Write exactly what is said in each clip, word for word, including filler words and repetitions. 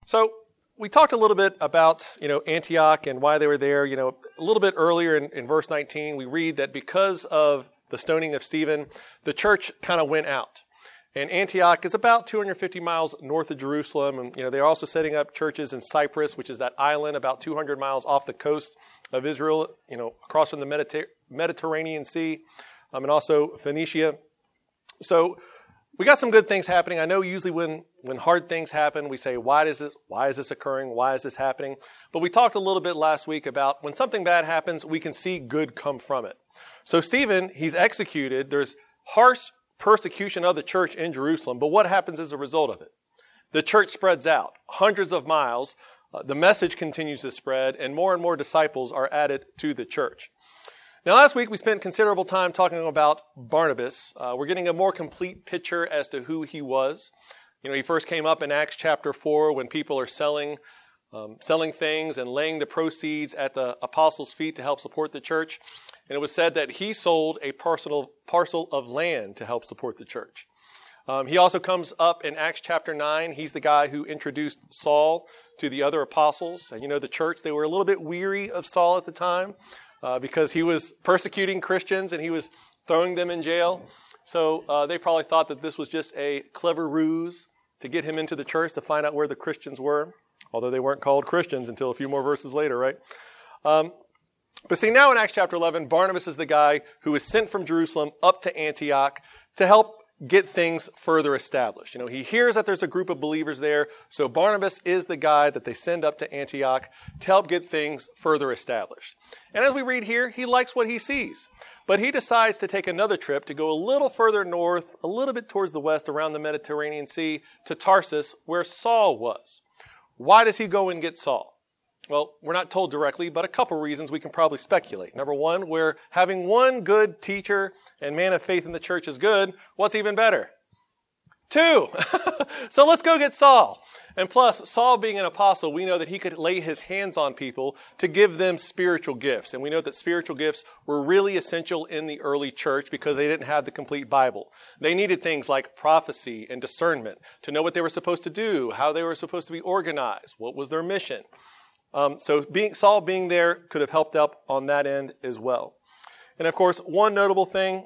So we talked a little bit about, you know, Antioch and why they were there. You know, a little bit earlier in, in verse nineteen, we read that because of the stoning of Stephen, the church kind of went out. And Antioch is about two hundred fifty miles north of Jerusalem. And, you know, they're also setting up churches in Cyprus, which is that island about two hundred miles off the coast of Israel, you know, across from the Mediter- Mediterranean Sea, um, and also Phoenicia. So we got some good things happening. I know usually when, when hard things happen, we say, why does this, why is this occurring? Why is this happening? But we talked a little bit last week about when something bad happens, we can see good come from it. So Stephen, he's executed. There's harsh persecution of the church in Jerusalem. But what happens as a result of it? The church spreads out hundreds of miles. Uh, the message continues to spread, and more and more disciples are added to the church. Now, last week we spent considerable time talking about Barnabas. Uh, we're getting a more complete picture as to who he was. You know, he first came up in Acts chapter four when people are selling, um, selling things and laying the proceeds at the apostles' feet to help support the church. And it was said that he sold a parcel parcel of land to help support the church. Um, he also comes up in Acts chapter nine. He's the guy who introduced Saul to the other apostles. And you know, the church, they were a little bit weary of Saul at the time. Uh, because he was persecuting Christians and he was throwing them in jail. So uh, they probably thought that this was just a clever ruse to get him into the church to find out where the Christians were, although they weren't called Christians until a few more verses later, right? Um, but see, now in Acts chapter eleven, Barnabas is the guy who is sent from Jerusalem up to Antioch to help get things further established. You know, he hears that there's a group of believers there, so Barnabas is the guy that they send up to Antioch to help get things further established. And as we read here, he likes what he sees, but he decides to take another trip to go a little further north, a little bit towards the west around the Mediterranean Sea to Tarsus, where Saul was. Why does he go and get Saul? Well, we're not told directly, but a couple reasons we can probably speculate. Number one, where having one good teacher and man of faith in the church is good, what's even better? Two. So let's go get Saul. And plus, Saul being an apostle, we know that he could lay his hands on people to give them spiritual gifts. And we know that spiritual gifts were really essential in the early church because they didn't have the complete Bible. They needed things like prophecy and discernment to know what they were supposed to do, how they were supposed to be organized, what was their mission. Um, so being, Saul being there could have helped out on that end as well. And of course, one notable thing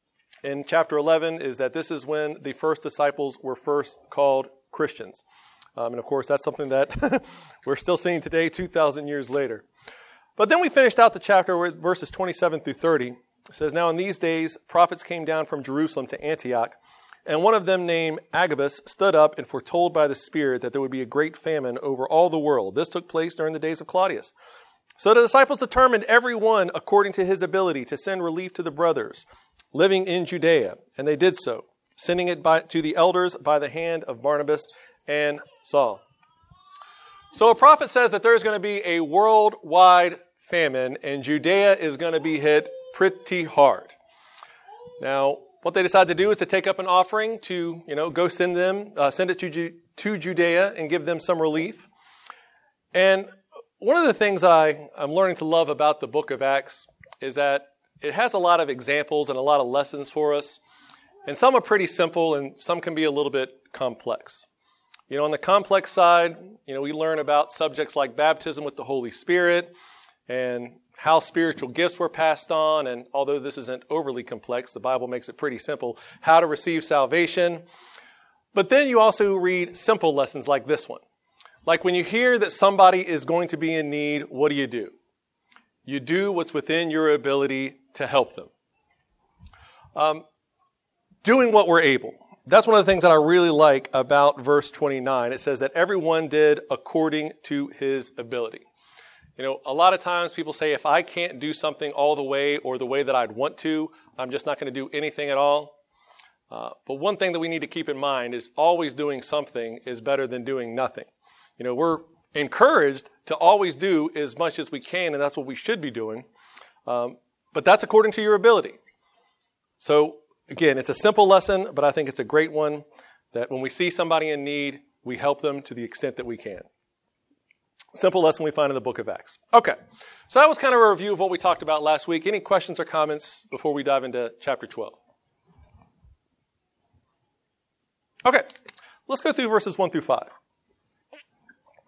in chapter eleven is that this is when the first disciples were first called Christians. Um, and of course, that's something that we're still seeing today, two thousand years later. But then we finished out the chapter with verses twenty-seven through thirty. It says, "Now in these days, prophets came down from Jerusalem to Antioch, and one of them named Agabus stood up and foretold by the Spirit that there would be a great famine over all the world. This took place during the days of Claudius. So the disciples determined every one according to his ability to send relief to the brothers living in Judea. And they did so, sending it by, to the elders by the hand of Barnabas and Saul." So a prophet says that there's going to be a worldwide famine and Judea is going to be hit pretty hard. Now, what they decide to do is to take up an offering to, you know, go send them, uh, send it to, Ju- to Judea and give them some relief. And one of the things I, I'm learning to love about the book of Acts is that it has a lot of examples and a lot of lessons for us. And some are pretty simple and some can be a little bit complex. You know, on the complex side, you know, we learn about subjects like baptism with the Holy Spirit and how spiritual gifts were passed on. And although this isn't overly complex, the Bible makes it pretty simple, how to receive salvation. But then you also read simple lessons like this one. Like when you hear that somebody is going to be in need, what do you do? You do what's within your ability to help them. Um, doing what we're able. That's one of the things that I really like about verse twenty-nine. It says that everyone did according to his ability. You know, a lot of times people say, if I can't do something all the way or the way that I'd want to, I'm just not going to do anything at all. Uh, but one thing that we need to keep in mind is always doing something is better than doing nothing. You know, we're encouraged to always do as much as we can, and that's what we should be doing. Um, but that's according to your ability. So, again, it's a simple lesson, but I think it's a great one that when we see somebody in need, we help them to the extent that we can. Simple lesson we find in the book of Acts. Okay, so that was kind of a review of what we talked about last week. Any questions or comments before we dive into chapter twelve? Okay, let's go through verses one through five.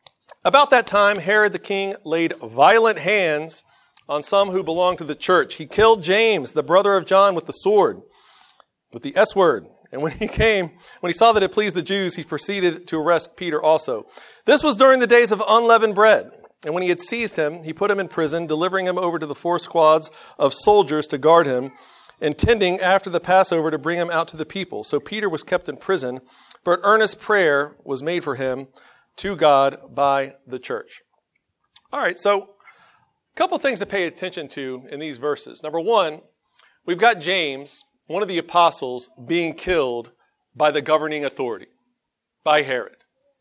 About that time, Herod the king laid violent hands on some who belonged to the church. He killed James, the brother of John, with the sword, with the S word. And when he came, when he saw that it pleased the Jews, he proceeded to arrest Peter also. This was during the days of unleavened bread. And when he had seized him, he put him in prison, delivering him over to the four squads of soldiers to guard him, intending after the Passover to bring him out to the people. So Peter was kept in prison, but earnest prayer was made for him to God by the church. All right, so a couple things to pay attention to in these verses. Number one, we've got James, one of the apostles, being killed by the governing authority, by Herod.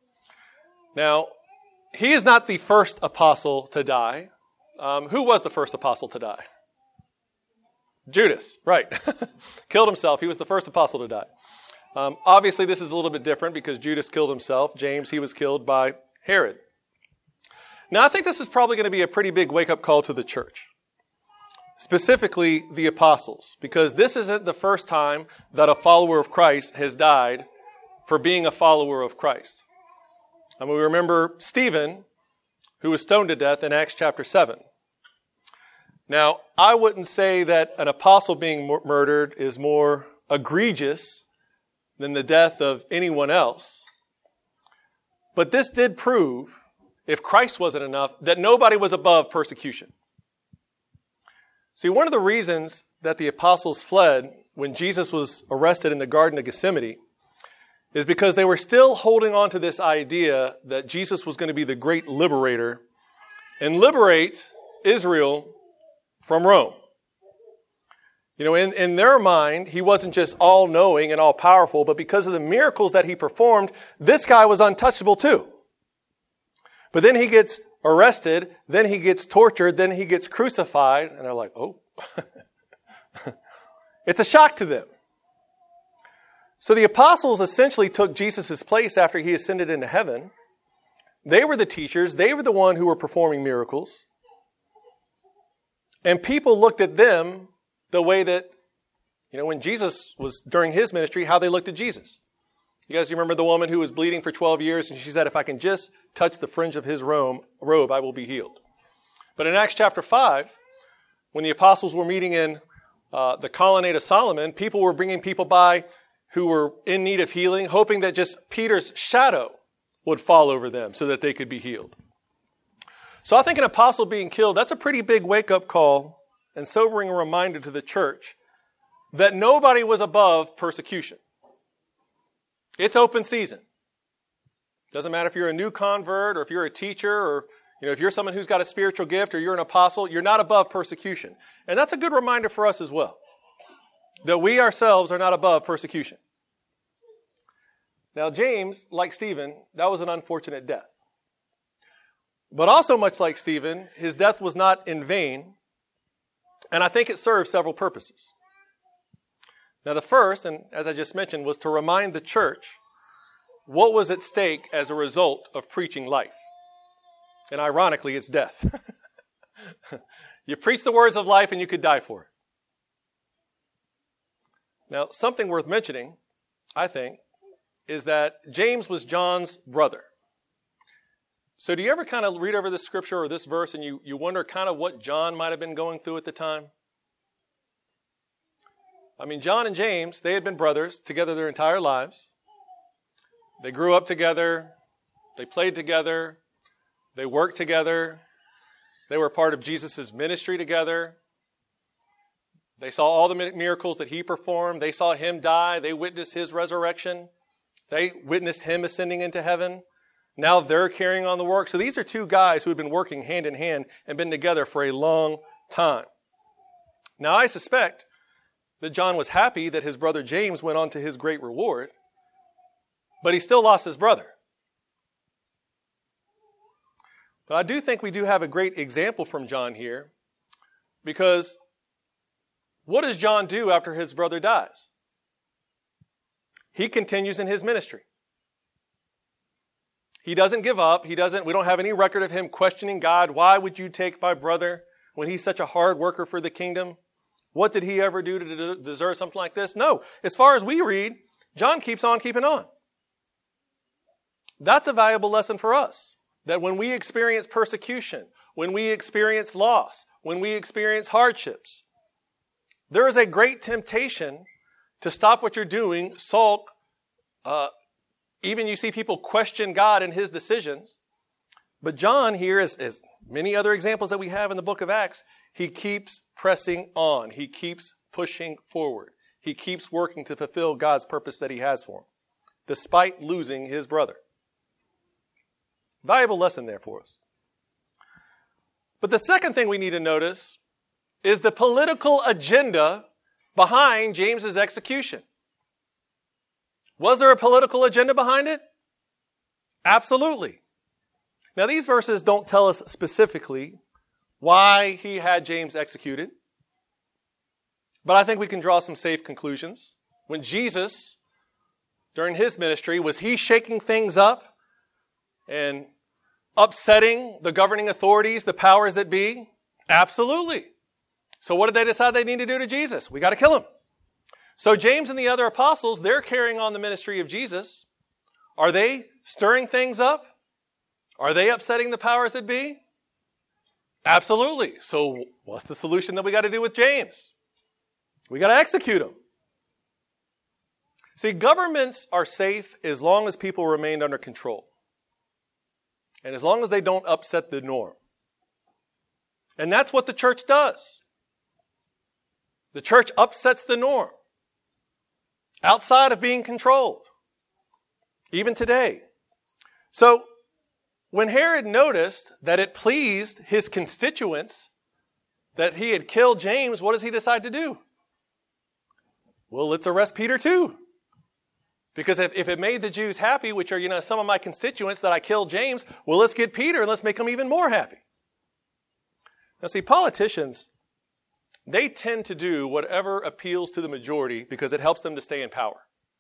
Now, he is not the first apostle to die. Um, who was the first apostle to die? Judas, right. Killed himself. He was the first apostle to die. Um, obviously, this is a little bit different because Judas killed himself. James, he was killed by Herod. Now, I think this is probably going to be a pretty big wake-up call to the church, specifically the apostles, because this isn't the first time that a follower of Christ has died for being a follower of Christ. I mean, we remember Stephen, who was stoned to death in Acts chapter seven. Now, I wouldn't say that an apostle being mur- murdered is more egregious than the death of anyone else. But this did prove, if Christ wasn't enough, that nobody was above persecution. See, one of the reasons that the apostles fled when Jesus was arrested in the Garden of Gethsemane is because they were still holding on to this idea that Jesus was going to be the great liberator and liberate Israel from Rome. You know, in, in their mind, he wasn't just all-knowing and all-powerful, but because of the miracles that he performed, this guy was untouchable too. But then he gets arrested, then he gets tortured, then he gets crucified, and they're like, oh. It's a shock to them. So the apostles essentially took Jesus' place after he ascended into heaven. They were the teachers. They were the one who were performing miracles. And people looked at them the way that, you know, when Jesus was during his ministry, how they looked at Jesus. You guys remember the woman who was bleeding for twelve years, and she said, if I can just touch the fringe of his robe, I will be healed. But in Acts chapter five, when the apostles were meeting in uh, the colonnade of Solomon, people were bringing people by who were in need of healing, hoping that just Peter's shadow would fall over them so that they could be healed. So I think an apostle being killed, that's a pretty big wake-up call and sobering reminder to the church that nobody was above persecution. It's open season. Doesn't matter if you're a new convert or if you're a teacher or you know if you're someone who's got a spiritual gift or you're an apostle, you're not above persecution. And that's a good reminder for us as well, that we ourselves are not above persecution. Now, James, like Stephen, that was an unfortunate death. But also much like Stephen, his death was not in vain, and I think it served several purposes. Now, the first, and as I just mentioned, was to remind the church what was at stake as a result of preaching life. And ironically, it's death. You preach the words of life and you could die for it. Now, something worth mentioning, I think, is that James was John's brother. So do you ever kind of read over this scripture or this verse and you, you wonder kind of what John might have been going through at the time? I mean, John and James, they had been brothers together their entire lives. They grew up together. They played together. They worked together. They were part of Jesus' ministry together. They saw all the miracles that he performed. They saw him die. They witnessed his resurrection. They witnessed him ascending into heaven. Now they're carrying on the work. So these are two guys who had been working hand in hand and been together for a long time. Now I suspect that John was happy that his brother James went on to his great reward, but he still lost his brother. But I do think we do have a great example from John here, because what does John do after his brother dies? He continues in his ministry. He doesn't give up. He doesn't, we don't have any record of him questioning God. Why would you take my brother when he's such a hard worker for the kingdom? What did he ever do to deserve something like this? No. As far as we read, John keeps on keeping on. That's a valuable lesson for us. that when we experience persecution, when we experience loss, when we experience hardships, there is a great temptation to stop what you're doing, sulk. Uh, even you see people question God and his decisions. But John here, as, as many other examples that we have in the book of Acts, he keeps pressing on. He keeps pushing forward. He keeps working to fulfill God's purpose that he has for him, despite losing his brother. Valuable lesson there for us. But the second thing we need to notice is the political agenda behind James's execution. Was there a political agenda behind it? Absolutely. Now, these verses don't tell us specifically why he had James executed, but I think we can draw some safe conclusions. When Jesus, during his ministry, was he shaking things up and upsetting the governing authorities, the powers that be? Absolutely. So what did they decide they need to do to Jesus? We got to kill him. So James and the other apostles, they're carrying on the ministry of Jesus. Are they stirring things up? Are they upsetting the powers that be? Absolutely. So what's the solution that we got to do with James? We got to execute him. See, governments are safe as long as people remain under control. And as long as they don't upset the norm. And that's what the church does. The church upsets the norm. Outside of being controlled. Even today. So, when Herod noticed that it pleased his constituents that he had killed James, what does he decide to do? Well, let's arrest Peter too. Because if, if it made the Jews happy, which are, you know, some of my constituents that I killed James, well, let's get Peter and let's make them even more happy. Now see, politicians, they tend to do whatever appeals to the majority because it helps them to stay in power.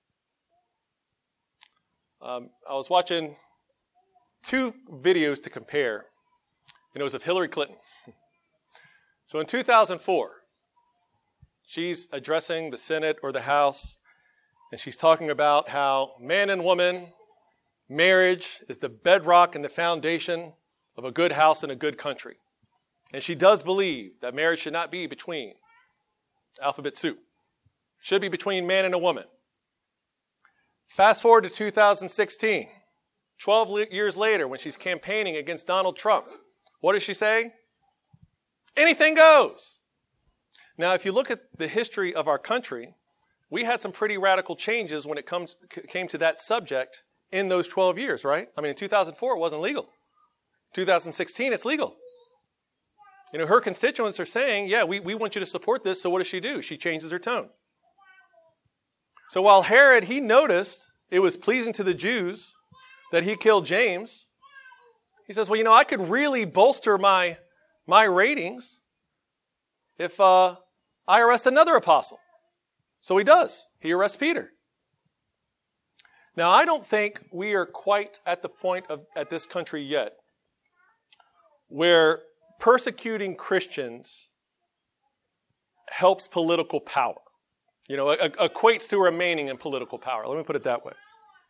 Um, I was watching two videos to compare, and it was of Hillary Clinton. So in two thousand four, she's addressing the Senate or the House, and she's talking about how man and woman, marriage is the bedrock and the foundation of a good house and a good country. And she does believe that marriage should not be between alphabet soup. It should be between man and a woman. Fast forward to two thousand sixteen. twelve years later, when she's campaigning against Donald Trump, what does she say? Anything goes. Now, if you look at the history of our country, we had some pretty radical changes when it comes came to that subject in those twelve years, right? I mean, in two thousand four, it wasn't legal. two thousand sixteen, it's legal. You know, her constituents are saying, yeah, we, we want you to support this, so what does she do? She changes her tone. So while Herod, he noticed it was pleasing to the Jews that he killed James, he says, well, you know, I could really bolster my, my ratings if uh, I arrest another apostle. So he does. He arrests Peter. Now, I don't think we are quite at the point of at this country yet where persecuting Christians helps political power. You know, e- equates to remaining in political power. Let me put it that way.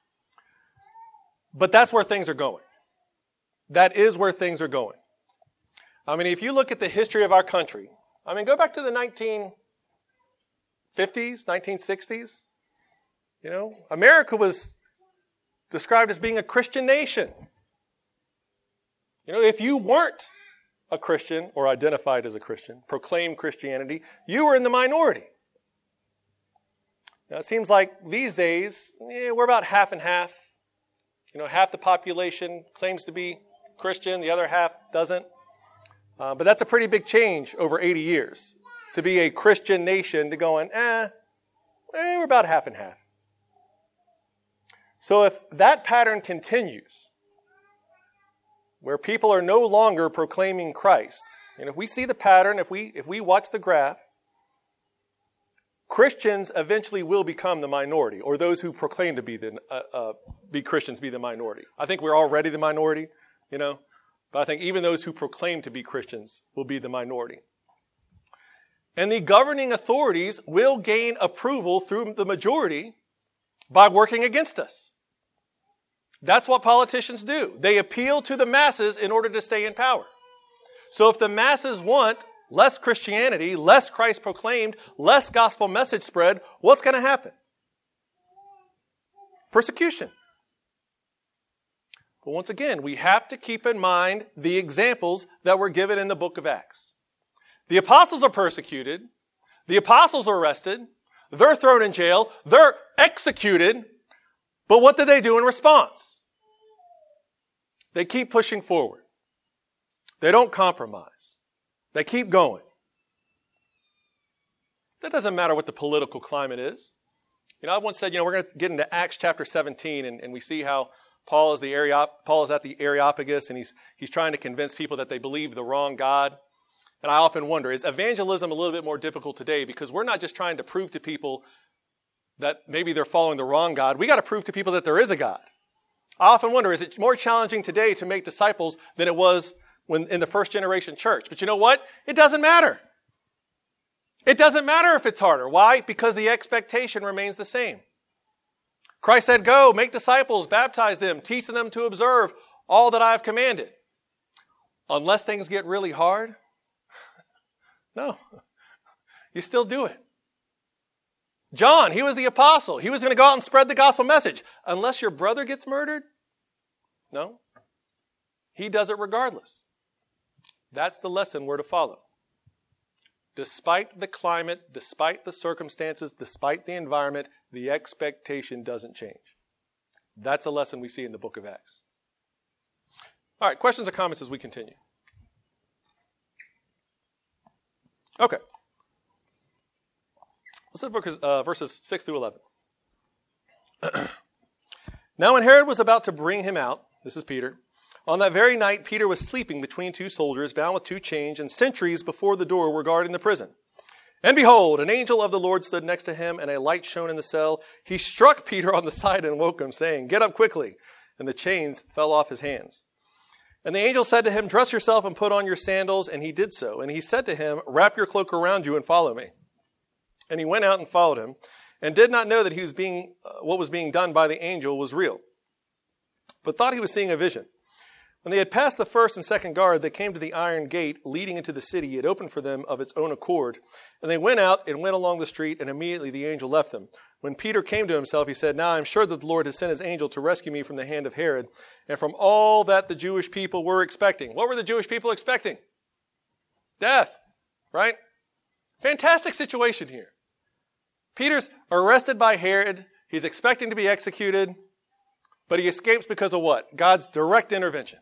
But that's where things are going. That is where things are going. I mean, if you look at the history of our country, I mean, go back to the nineteen fifties, nineteen sixties. You know, America was described as being a Christian nation. You know, if you weren't a Christian or identified as a Christian, proclaimed Christianity, you were in the minority. Now, it seems like these days, eh, we're about half and half. You know, half the population claims to be Christian, the other half doesn't. Uh, but that's a pretty big change over eighty years. To be a Christian nation to going, eh, eh, we're about half and half. So if that pattern continues, where people are no longer proclaiming Christ, and if we see the pattern, if we if we watch the graph, Christians eventually will become the minority, or those who proclaim to be the uh, uh, be Christians be the minority. I think we're already the minority, you know, but I think even those who proclaim to be Christians will be the minority. And the governing authorities will gain approval through the majority by working against us. That's what politicians do. They appeal to the masses in order to stay in power. So if the masses want less Christianity, less Christ proclaimed, less gospel message spread, what's going to happen? Persecution. But once again, we have to keep in mind the examples that were given in the book of Acts. The apostles are persecuted. The apostles are arrested. They're thrown in jail. They're executed. But what do they do in response? They keep pushing forward. They don't compromise. They keep going. That doesn't matter what the political climate is. You know, I once said, you know, we're going to get into Acts chapter seventeen, and, and we see how Paul is the Areop- Paul is at the Areopagus, and he's he's trying to convince people that they believe the wrong God. And I often wonder, is evangelism a little bit more difficult today? Because we're not just trying to prove to people that maybe they're following the wrong God. We got to prove to people that there is a God. I often wonder, is it more challenging today to make disciples than it was when in the first generation church? But you know what? It doesn't matter. It doesn't matter if it's harder. Why? Because the expectation remains the same. Christ said, go, make disciples, baptize them, teach them to observe all that I have commanded. Unless things get really hard, no, you still do it. John, he was the apostle. He was going to go out and spread the gospel message. Unless your brother gets murdered, no, he does it regardless. That's the lesson we're to follow. Despite the climate, despite the circumstances, despite the environment, the expectation doesn't change. That's a lesson we see in the book of Acts. All right, questions or comments as we continue? Okay. Let's look at uh, verses six through eleven. Now when Herod was about to bring him out, this is Peter, on that very night Peter was sleeping between two soldiers, bound with two chains, and sentries before the door were guarding the prison. And behold, an angel of the Lord stood next to him, and a light shone in the cell. He struck Peter on the side and woke him, saying, get up quickly. And the chains fell off his hands. And the angel said to him, dress yourself and put on your sandals. And he did so. And he said to him, wrap your cloak around you and follow me. And he went out and followed him, and did not know that he was being, uh, what was being done by the angel was real, but thought he was seeing a vision. When they had passed the first and second guard, they came to the iron gate leading into the city. It opened for them of its own accord. And they went out and went along the street, and immediately the angel left them. When Peter came to himself, he said, now I am sure that the Lord has sent his angel to rescue me from the hand of Herod and from all that the Jewish people were expecting. What were the Jewish people expecting? Death, right? Fantastic situation here. Peter's arrested by Herod. He's expecting to be executed, but he escapes because of what? God's direct intervention.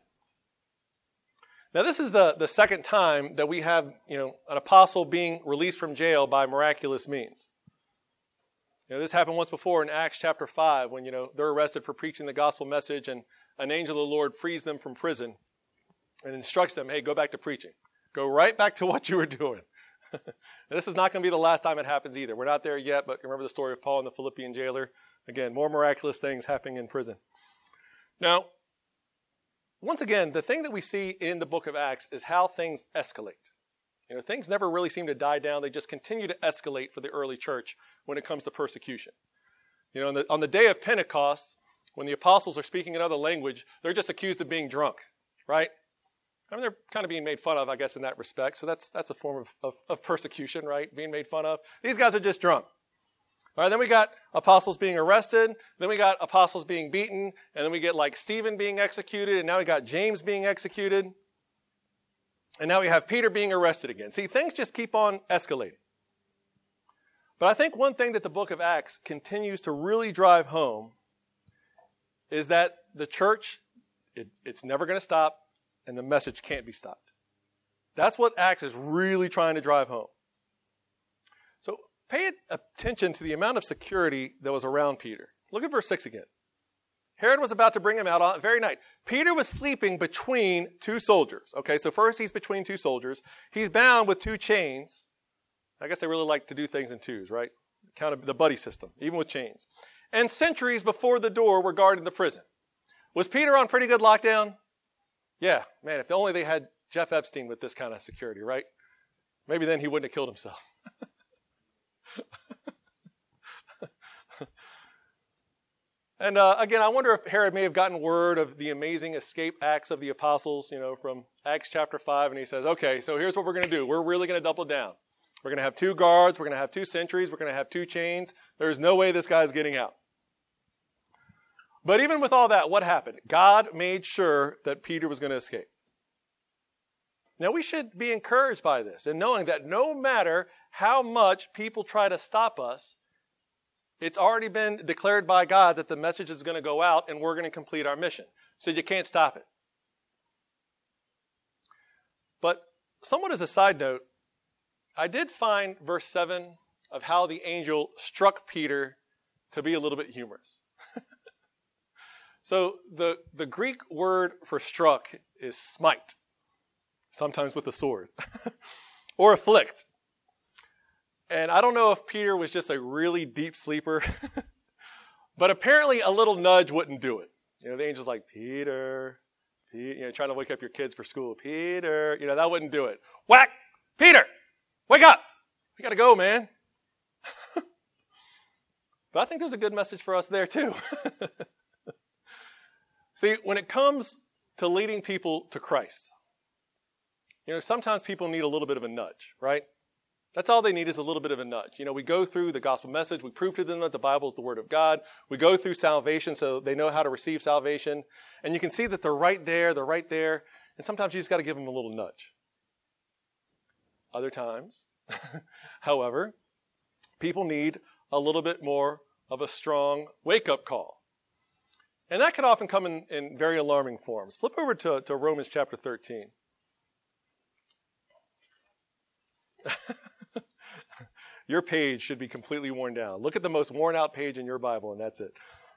Now, this is the, the second time that we have, you know, an apostle being released from jail by miraculous means. You know, this happened once before in Acts chapter five when, you know, they're arrested for preaching the gospel message, and an angel of the Lord frees them from prison and instructs them, hey, go back to preaching. Go right back to what you were doing. This is not going to be the last time it happens either. We're not there yet, but remember the story of Paul and the Philippian jailer? Again, more miraculous things happening in prison. Now, once again, the thing that we see in the book of Acts is how things escalate. You know, things never really seem to die down. They just continue to escalate for the early church when it comes to persecution. You know, on the, on the day of Pentecost, when the apostles are speaking another language, they're just accused of being drunk, right? I mean, they're kind of being made fun of, I guess, in that respect. So that's that's a form of, of, of persecution, right? Being made fun of. These guys are just drunk. All right, then we got apostles being arrested. Then we got apostles being beaten. And then we get like Stephen being executed. And now we got James being executed. And now we have Peter being arrested again. See, things just keep on escalating. But I think one thing that the book of Acts continues to really drive home is that the church, it, it's never going to stop. And the message can't be stopped. That's what Acts is really trying to drive home. So pay attention to the amount of security that was around Peter. Look at verse six again. Herod was about to bring him out on that very night. Peter was sleeping between two soldiers. Okay, so first he's between two soldiers. He's bound with two chains. I guess they really like to do things in twos, right? Kind of the buddy system, even with chains. And sentries before the door were guarding the prison. Was Peter on pretty good lockdown? Yeah, man, if only they had Jeff Epstein with this kind of security, right? Maybe then he wouldn't have killed himself. And uh, again, I wonder if Herod may have gotten word of the amazing escape acts of the apostles, you know, from Acts chapter five. And he says, okay, so here's what we're going to do. We're really going to double down. We're going to have two guards. We're going to have two sentries. We're going to have two chains. There's no way this guy's getting out. But even with all that, what happened? God made sure that Peter was going to escape. Now, we should be encouraged by this and knowing that no matter how much people try to stop us, it's already been declared by God that the message is going to go out and we're going to complete our mission. So you can't stop it. But somewhat as a side note, I did find verse seven of how the angel struck Peter to be a little bit humorous. So the, the Greek word for struck is smite, sometimes with a sword, or afflict. And I don't know if Peter was just a really deep sleeper, but apparently a little nudge wouldn't do it. You know, the angel's like, Peter, Peter, you know, trying to wake up your kids for school. Peter, you know, that wouldn't do it. Whack! Peter! Wake up! We gotta go, man. But I think there's a good message for us there too. See, when it comes to leading people to Christ, you know, sometimes people need a little bit of a nudge, right? That's all they need is a little bit of a nudge. You know, we go through the gospel message. We prove to them that the Bible is the Word of God. We go through salvation so they know how to receive salvation. And you can see that they're right there. They're right there. And sometimes you just got to give them a little nudge. Other times, however, people need a little bit more of a strong wake-up call. And that can often come in, in very alarming forms. Flip over to, to Romans chapter thirteen. Your page should be completely worn down. Look at the most worn out page in your Bible, and that's it.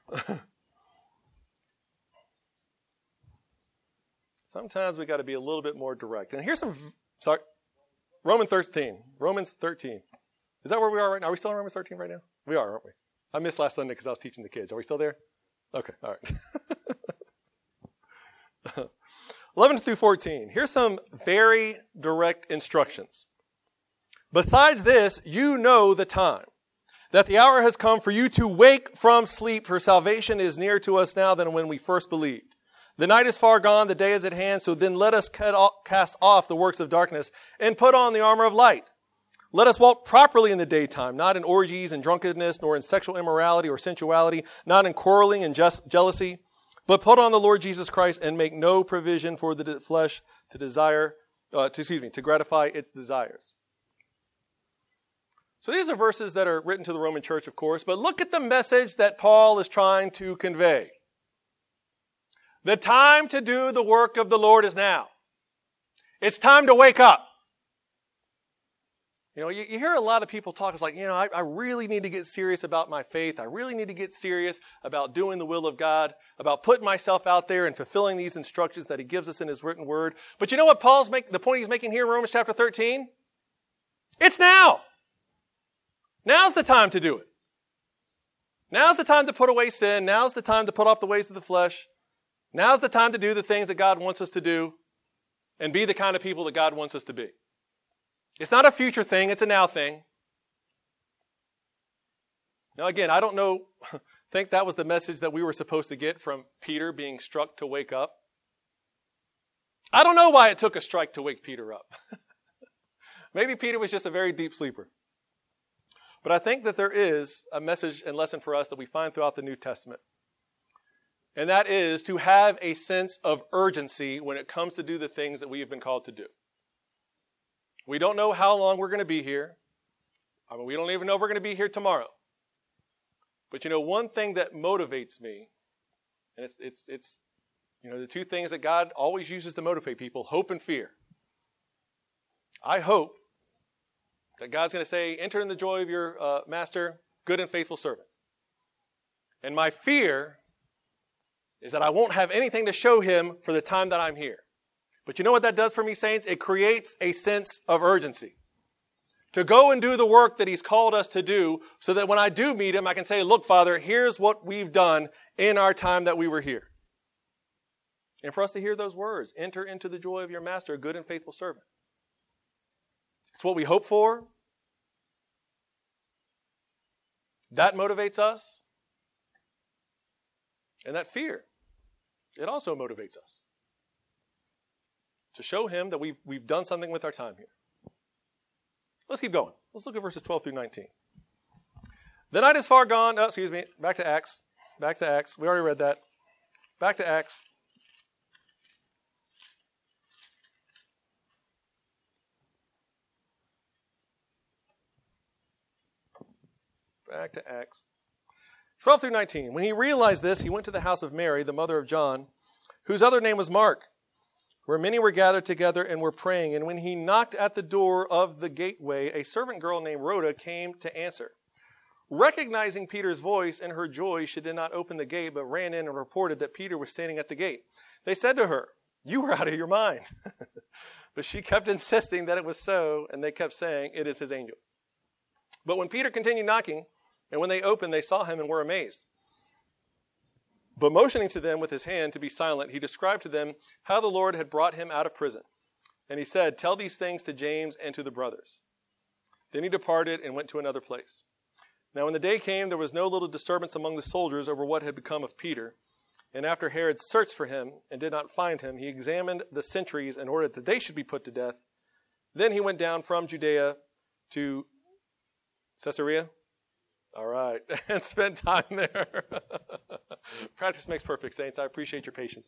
Sometimes we got to be a little bit more direct. And here's some, sorry, Romans thirteen. Romans thirteen. Is that where we are right now? Are we still in Romans thirteen right now? We are, aren't we? I missed last Sunday because I was teaching the kids. Are we still there? Okay, all right. eleven through fourteen. Here's some very direct instructions. Besides this, you know the time, that the hour has come for you to wake from sleep, for salvation is nearer to us now than when we first believed. The night is far gone, the day is at hand, so then let us cast off the works of darkness and put on the armor of light. Let us walk properly in the daytime, not in orgies and drunkenness, nor in sexual immorality or sensuality, not in quarreling and just jealousy, but put on the Lord Jesus Christ and make no provision for the flesh to desire, uh, to, excuse me, to gratify its desires. So these are verses that are written to the Roman church, of course, but look at the message that Paul is trying to convey. The time to do the work of the Lord is now. It's time to wake up. You know, you, you hear a lot of people talk. It's like, you know, I, I really need to get serious about my faith. I really need to get serious about doing the will of God, about putting myself out there and fulfilling these instructions that he gives us in his written word. But you know what Paul's make, the point he's making here in Romans chapter thirteen? It's now. Now's the time to do it. Now's the time to put away sin. Now's the time to put off the ways of the flesh. Now's the time to do the things that God wants us to do and be the kind of people that God wants us to be. It's not a future thing, it's a now thing. Now again, I don't know, think that was the message that we were supposed to get from Peter being struck to wake up. I don't know why it took a strike to wake Peter up. Maybe Peter was just a very deep sleeper. But I think that there is a message and lesson for us that we find throughout the New Testament. And that is to have a sense of urgency when it comes to do the things that we have been called to do. We don't know how long we're going to be here. I mean, we don't even know if we're going to be here tomorrow. But you know, one thing that motivates me, and it's, it's, it's, you know, the two things that God always uses to motivate people, hope and fear. I hope that God's going to say, enter in the joy of your uh, master, good and faithful servant. And my fear is that I won't have anything to show him for the time that I'm here. But you know what that does for me, saints? It creates a sense of urgency. To go and do the work that he's called us to do so that when I do meet him, I can say, look, Father, here's what we've done in our time that we were here. And for us to hear those words, enter into the joy of your master, good and faithful servant. It's what we hope for. That motivates us. And that fear, it also motivates us to show him that we've, we've done something with our time here. Let's keep going. Let's look at verses twelve through nineteen. The night is far gone. Oh, excuse me. Back to Acts. Back to Acts. We already read that. Back to Acts. Back to Acts. twelve through nineteen. When he realized this, he went to the house of Mary, the mother of John, whose other name was Mark, where many were gathered together and were praying. And when he knocked at the door of the gateway, a servant girl named Rhoda came to answer. Recognizing Peter's voice, in her joy, she did not open the gate, but ran in and reported that Peter was standing at the gate. They said to her, "You were out of your mind." But she kept insisting that it was so, and they kept saying, "It is his angel." But when Peter continued knocking, and when they opened, they saw him and were amazed. But motioning to them with his hand to be silent, he described to them how the Lord had brought him out of prison. And he said, "Tell these things to James and to the brothers." Then he departed and went to another place. Now when the day came, there was no little disturbance among the soldiers over what had become of Peter. And after Herod searched for him and did not find him, he examined the sentries and ordered that they should be put to death. Then he went down from Judea to Caesarea. All right. And spent time there. Practice makes perfect, saints. I appreciate your patience.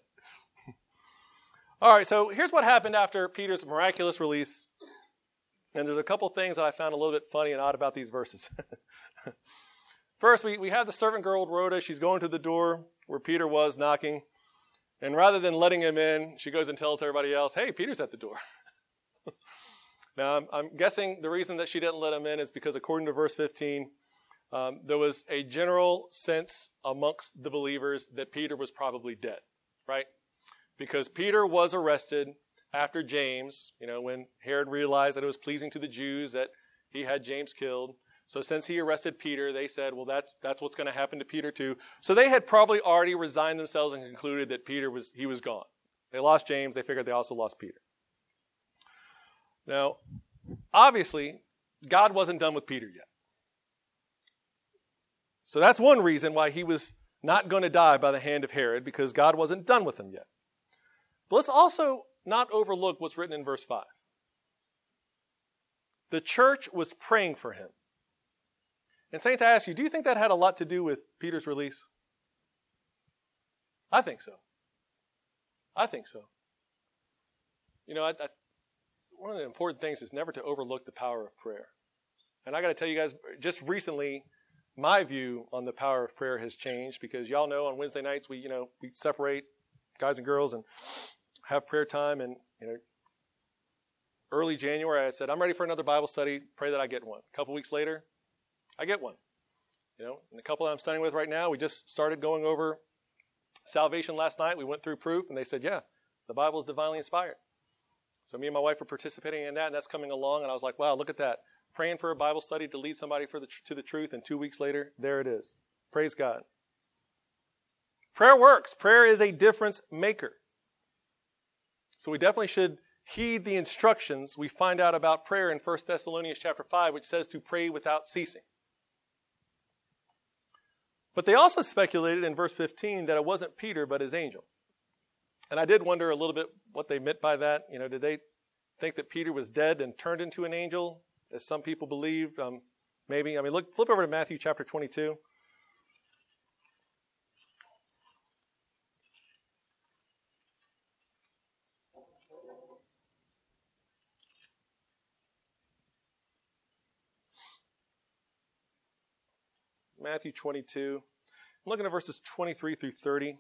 All right. So here's what happened after Peter's miraculous release. And there's a couple things that I found a little bit funny and odd about these verses. First, we, we have the servant girl, Rhoda. She's going to the door where Peter was knocking. And rather than letting him in, she goes and tells everybody else, "Hey, Peter's at the door." Now, I'm, I'm guessing the reason that she didn't let him in is because according to verse fifteen, um, there was a general sense amongst the believers that Peter was probably dead, right? Because Peter was arrested after James, you know, when Herod realized that it was pleasing to the Jews that he had James killed. So since he arrested Peter, they said, well, that's that's what's going to happen to Peter too. So they had probably already resigned themselves and concluded that Peter was he was gone. They lost James. They figured they also lost Peter. Now, obviously, God wasn't done with Peter yet. So that's one reason why he was not going to die by the hand of Herod, because God wasn't done with him yet. But let's also not overlook what's written in verse five. The church was praying for him. And saints, I ask you, do you think that had a lot to do with Peter's release? I think so. I think so. You know, I, I, one of the important things is never to overlook the power of prayer. And I got to tell you guys, just recently, my view on the power of prayer has changed, because y'all know on Wednesday nights we, you know, we separate guys and girls and have prayer time. And you know, early January, I said, I'm ready for another Bible study. Pray that I get one. A couple weeks later, I get one. You know, and the couple that I'm studying with right now, we just started going over salvation last night. We went through proof, and they said, yeah, the Bible is divinely inspired. So me and my wife are participating in that, and that's coming along. And I was like, wow, look at that. Praying for a Bible study to lead somebody for the, to the truth, and two weeks later, there it is. Praise God. Prayer works. Prayer is a difference maker. So we definitely should heed the instructions we find out about prayer in First Thessalonians chapter five, which says to pray without ceasing. But they also speculated in verse fifteen that it wasn't Peter, but his angel. And I did wonder a little bit what they meant by that. You know, did they think that Peter was dead and turned into an angel, as some people believed? Um, maybe. I mean, look, flip over to Matthew chapter twenty-two. Matthew twenty-two. I'm looking at verses twenty-three through thirty.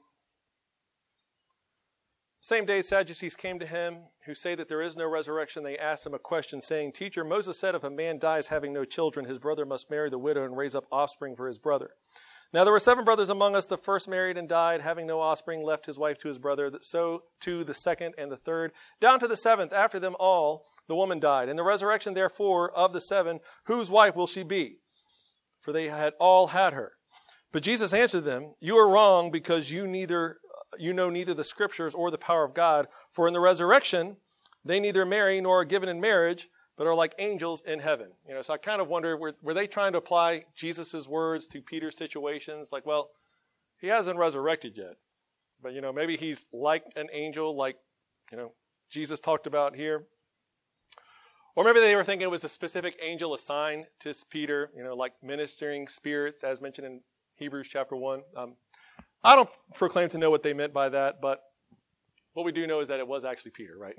Same day Sadducees came to him, who say that there is no resurrection. They asked him a question, saying, Teacher, Moses said if a man dies having no children, his brother must marry the widow and raise up offspring for his brother. Now there were seven brothers among us. The first married and died, having no offspring, left his wife to his brother. So too the second and the third, down to the seventh. After them all, the woman died. In the resurrection, therefore, of the seven, whose wife will she be? For they had all had her. But Jesus answered them, You are wrong, because you neither you know neither the Scriptures or the power of God. For in the resurrection, they neither marry nor are given in marriage, but are like angels in heaven. You know, so I kind of wonder, were, were they trying to apply Jesus' words to Peter's situations? Like, well, he hasn't resurrected yet. But, you know, maybe he's like an angel, like, you know, Jesus talked about here. Or maybe they were thinking it was a specific angel assigned to Peter, you know, like ministering spirits, as mentioned in Hebrews chapter one. Um, I don't proclaim to know what they meant by that, but what we do know is that it was actually Peter, right?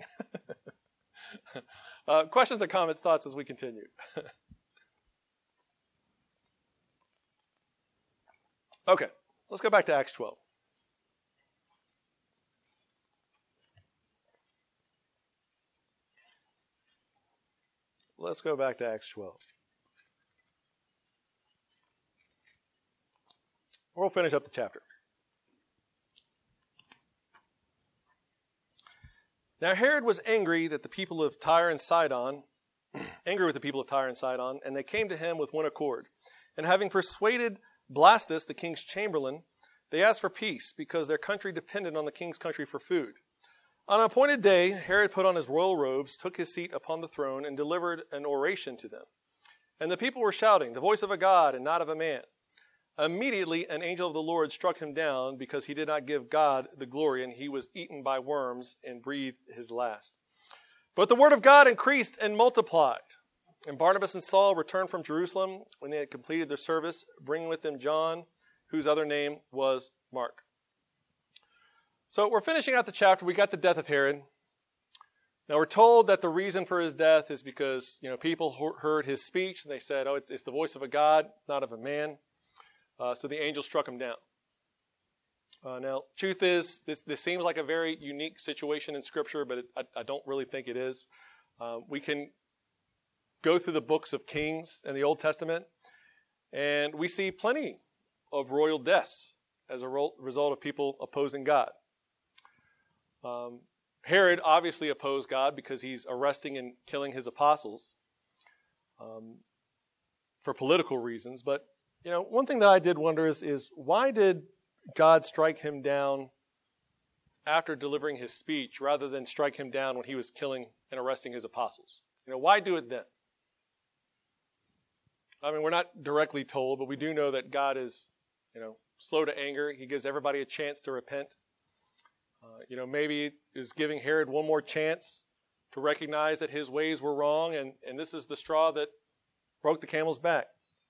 uh, questions or comments, thoughts as we continue? Okay, let's go back to Acts twelve. Let's go back to Acts twelve. We'll finish up the chapter. Now Herod was angry that the people of Tyre and Sidon, angry with the people of Tyre and Sidon, and they came to him with one accord. And having persuaded Blastus, the king's chamberlain, they asked for peace because their country depended on the king's country for food. On an appointed day, Herod put on his royal robes, took his seat upon the throne, and delivered an oration to them. And the people were shouting, "The voice of a God and not of a man." Immediately an angel of the Lord struck him down because he did not give God the glory, and he was eaten by worms and breathed his last. But the word of God increased and multiplied. And Barnabas and Saul returned from Jerusalem when they had completed their service, bringing with them John, whose other name was Mark. So we're finishing out the chapter. We got the death of Herod. Now we're told that the reason for his death is because, you know, people heard his speech and they said, oh, it's, it's the voice of a God, not of a man. Uh, so the angel struck him down. Uh, now, truth is, this, this seems like a very unique situation in Scripture, but it, I, I don't really think it is. Uh, we can go through the books of Kings in the Old Testament, and we see plenty of royal deaths as a ro- result of people opposing God. Um, Herod obviously opposed God because he's arresting and killing his apostles um, for political reasons. But, you know, one thing that I did wonder is, is why did God strike him down after delivering his speech rather than strike him down when he was killing and arresting his apostles? You know, why do it then? I mean, we're not directly told, but we do know that God is, you know, slow to anger. He gives everybody a chance to repent. Uh, you know, maybe is giving Herod one more chance to recognize that his ways were wrong, and, and this is the straw that broke the camel's back.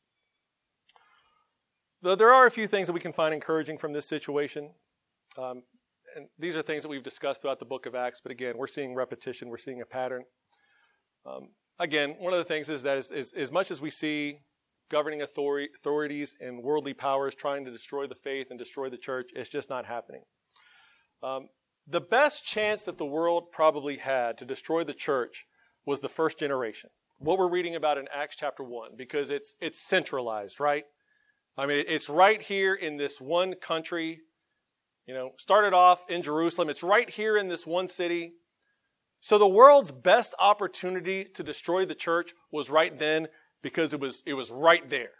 Though there are a few things that we can find encouraging from this situation. Um, and these are things that we've discussed throughout the book of Acts, but again, we're seeing repetition, we're seeing a pattern. Um, Again, one of the things is that as, as, as much as we see governing authority, authorities and worldly powers trying to destroy the faith and destroy the church, it's just not happening. Um, the best chance that the world probably had to destroy the church was the first generation. What we're reading about in Acts chapter one, because it's it's centralized, right? I mean, it's right here in this one country. You know, started off in Jerusalem. It's right here in this one city. So the world's best opportunity to destroy the church was right then because it was, it was right there.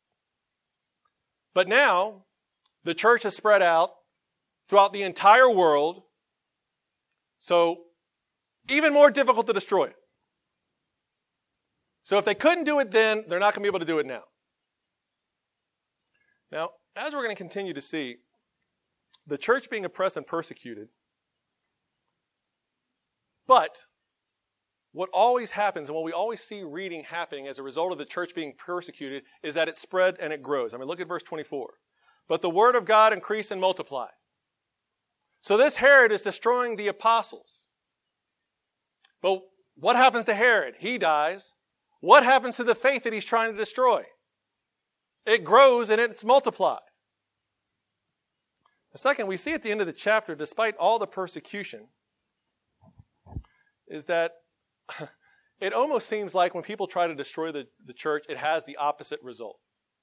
But now, the church has spread out throughout the entire world, so even more difficult to destroy it. So if they couldn't do it then, they're not going to be able to do it now. Now, as we're going to continue to see, the church being oppressed and persecuted. But what always happens, and what we always see reading happening as a result of the church being persecuted, is that it spread and it grows. I mean, look at verse twenty-four. But the word of God increased and multiplied. So this Herod is destroying the apostles. But what happens to Herod? He dies. What happens to the faith that he's trying to destroy? It grows and it's multiplied. The second, we see at the end of the chapter, despite all the persecution, is that it almost seems like when people try to destroy the, the church, it has the opposite result.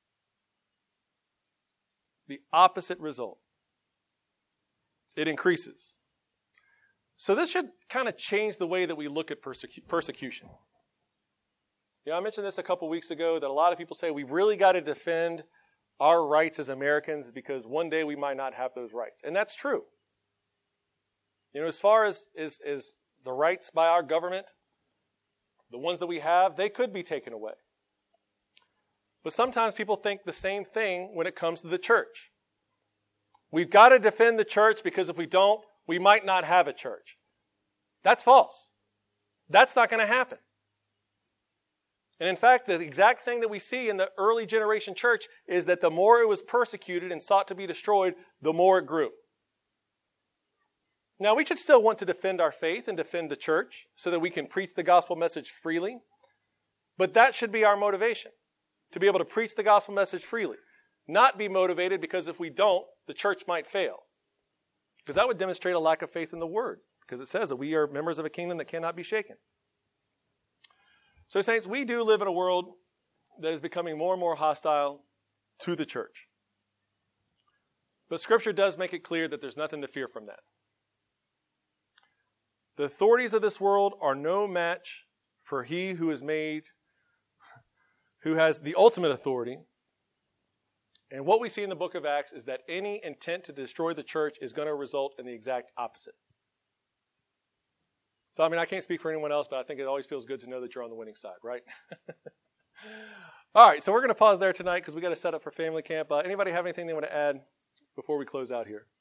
The opposite result. It increases. So this should kind of change the way that we look at persecu- persecution. You know, I mentioned this a couple weeks ago, that a lot of people say we've really got to defend our rights as Americans because one day we might not have those rights. And that's true. You know, as far as, as, as the rights by our government, the ones that we have, they could be taken away. But sometimes people think the same thing when it comes to the church. We've got to defend the church because if we don't, we might not have a church. That's false. That's not going to happen. And in fact, the exact thing that we see in the early generation church is that the more it was persecuted and sought to be destroyed, the more it grew. Now, we should still want to defend our faith and defend the church so that we can preach the gospel message freely. But that should be our motivation, to be able to preach the gospel message freely. Not be motivated because if we don't, the church might fail. Because that would demonstrate a lack of faith in the word. Because it says that we are members of a kingdom that cannot be shaken. So, saints, we do live in a world that is becoming more and more hostile to the church. But Scripture does make it clear that there's nothing to fear from that. The authorities of this world are no match for he who is made, who has the ultimate authority. And what we see in the book of Acts is that any intent to destroy the church is going to result in the exact opposite. So, I mean, I can't speak for anyone else, but I think it always feels good to know that you're on the winning side, right? All right, so we're going to pause there tonight because we got to set up for family camp. Uh, anybody have anything they want to add before we close out here?